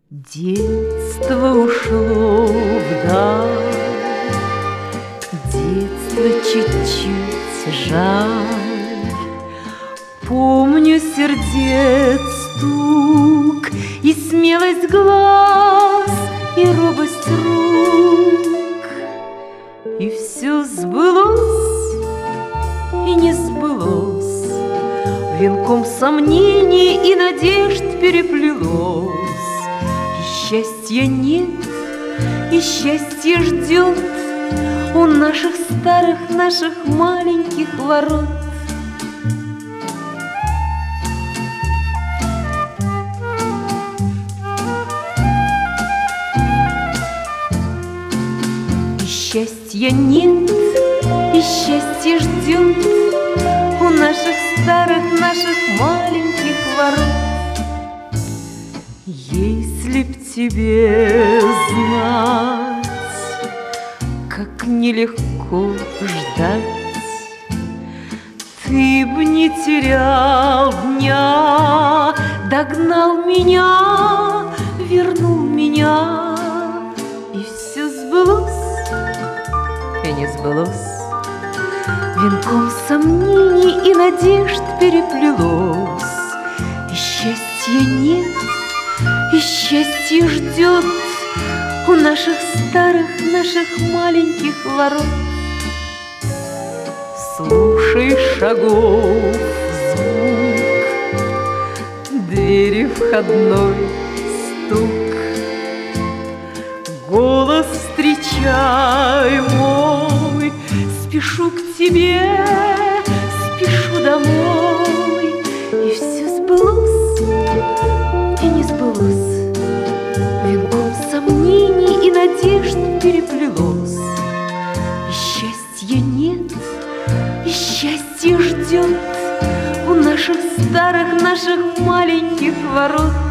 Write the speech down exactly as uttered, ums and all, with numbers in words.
Детство ушло вдаль, детство чуть-чуть жаль. Помню сердец стук и смелость глаз, и робость рук. И все сбылось и не сбылось, венком сомнений и надежд переплелось. И счастья нет, и счастье ждет у наших старых, наших маленьких ворот. И счастья нет, и счастье ждет у наших старых, наших маленьких ворот. Если б тебе знать, как нелегко ждать, ты б не терял дня, догнал меня, вернул меня. И все сбылось и не сбылось, венком сомнений и надежд переплелось. И счастья нет, и счастье ждет у наших старых, наших маленьких ворот. Слушай шагов звук, двери входной стук, голос встречай мой. Спешу к тебе, спешу домой. И все сбылось и не сбылось, венком сомнений и надежд переплелось. И счастья нет, и счастье ждет у наших старых, наших маленьких ворот.